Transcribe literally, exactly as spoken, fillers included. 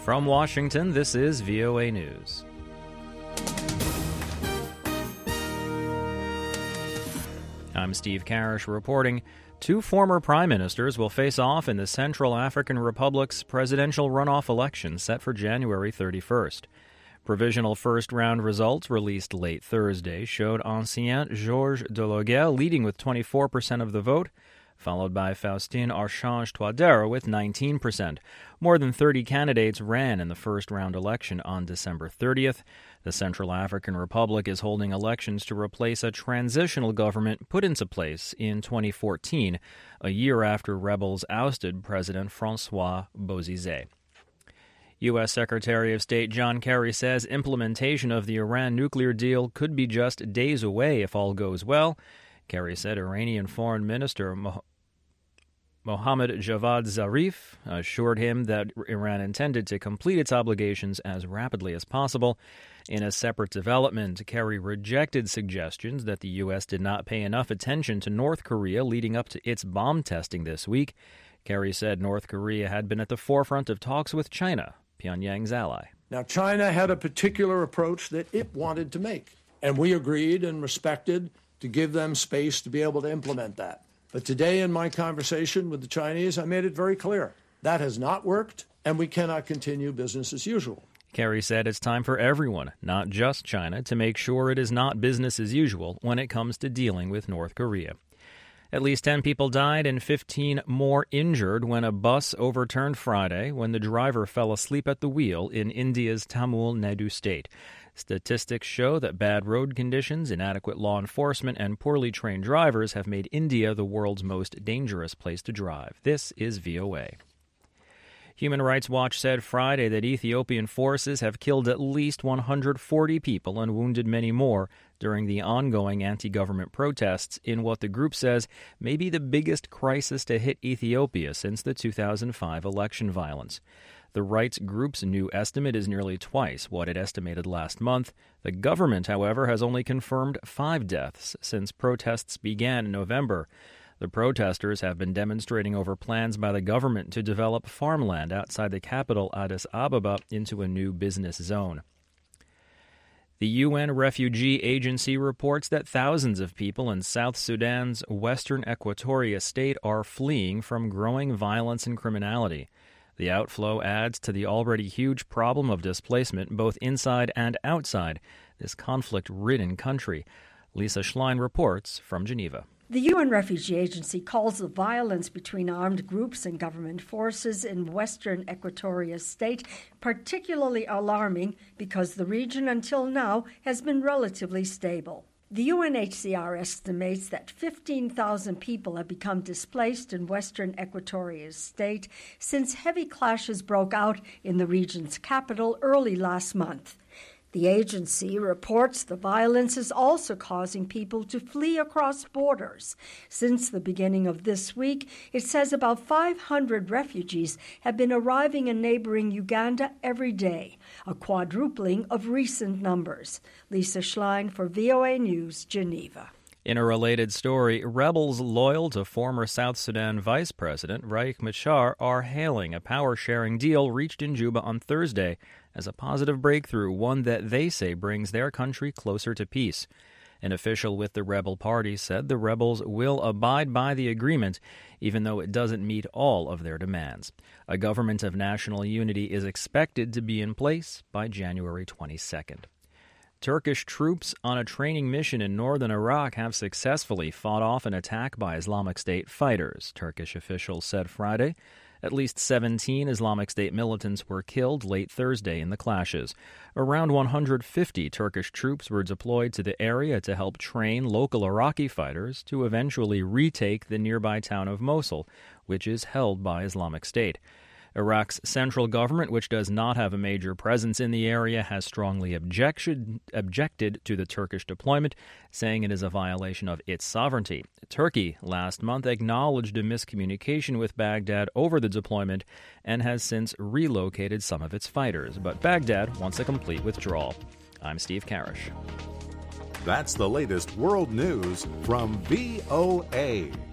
From Washington, this is V O A News. I'm Steve Karish reporting. Two former prime ministers will face off in the Central African Republic's presidential runoff election set for January thirty-first. Provisional first-round results released late Thursday showed Ancien Georges Delaguerre leading with twenty-four percent of the vote, followed by Faustin Archange Touadéra with nineteen percent. More than thirty candidates ran in the first-round election on December thirtieth. The Central African Republic is holding elections to replace a transitional government put into place in twenty fourteen, a year after rebels ousted President Francois Bozizé. U S. Secretary of State John Kerry says implementation of the Iran nuclear deal could be just days away if all goes well. Kerry said Iranian Foreign Minister Mo- Mohammad Javad Zarif assured him that Iran intended to complete its obligations as rapidly as possible. In a separate development, Kerry rejected suggestions that the U S did not pay enough attention to North Korea leading up to its bomb testing this week. Kerry said North Korea had been at the forefront of talks with China, Pyongyang's ally. Now, China had a particular approach that it wanted to make, and we agreed and respected to give them space to be able to implement that. But today in my conversation with the Chinese, I made it very clear that has not worked, and we cannot continue business as usual. Kerry said it's time for everyone, not just China, to make sure it is not business as usual when it comes to dealing with North Korea. At least ten people died and fifteen more injured when a bus overturned Friday when the driver fell asleep at the wheel in India's Tamil Nadu state. Statistics show that bad road conditions, inadequate law enforcement, and poorly trained drivers have made India the world's most dangerous place to drive. This is V O A. Human Rights Watch said Friday that Ethiopian forces have killed at least one hundred forty people and wounded many more during the ongoing anti-government protests in what the group says may be the biggest crisis to hit Ethiopia since the two thousand five election violence. The rights group's new estimate is nearly twice what it estimated last month. The government, however, has only confirmed five deaths since protests began in November. The protesters have been demonstrating over plans by the government to develop farmland outside the capital, Addis Ababa, into a new business zone. The U N Refugee Agency reports that thousands of people in South Sudan's western Equatoria state are fleeing from growing violence and criminality. The outflow adds to the already huge problem of displacement both inside and outside this conflict-ridden country. Lisa Schlein reports from Geneva. The U N Refugee Agency calls the violence between armed groups and government forces in western Equatoria state particularly alarming because the region until now has been relatively stable. The U N H C R estimates that fifteen thousand people have become displaced in western Equatoria state since heavy clashes broke out in the region's capital early last month. The agency reports the violence is also causing people to flee across borders. Since the beginning of this week, it says about five hundred refugees have been arriving in neighboring Uganda every day, a quadrupling of recent numbers. Lisa Schlein for V O A News, Geneva. In a related story, rebels loyal to former South Sudan Vice President Riek Machar are hailing a power-sharing deal reached in Juba on Thursday as a positive breakthrough, one that they say brings their country closer to peace. An official with the rebel party said the rebels will abide by the agreement, even though it doesn't meet all of their demands. A government of national unity is expected to be in place by January twenty-second. Turkish troops on a training mission in northern Iraq have successfully fought off an attack by Islamic State fighters, Turkish officials said Friday. At least seventeen Islamic State militants were killed late Thursday in the clashes. Around one hundred fifty Turkish troops were deployed to the area to help train local Iraqi fighters to eventually retake the nearby town of Mosul, which is held by Islamic State. Iraq's central government, which does not have a major presence in the area, has strongly objection, objected to the Turkish deployment, saying it is a violation of its sovereignty. Turkey last month acknowledged a miscommunication with Baghdad over the deployment and has since relocated some of its fighters, but Baghdad wants a complete withdrawal. I'm Steve Karish. That's the latest world news from V O A.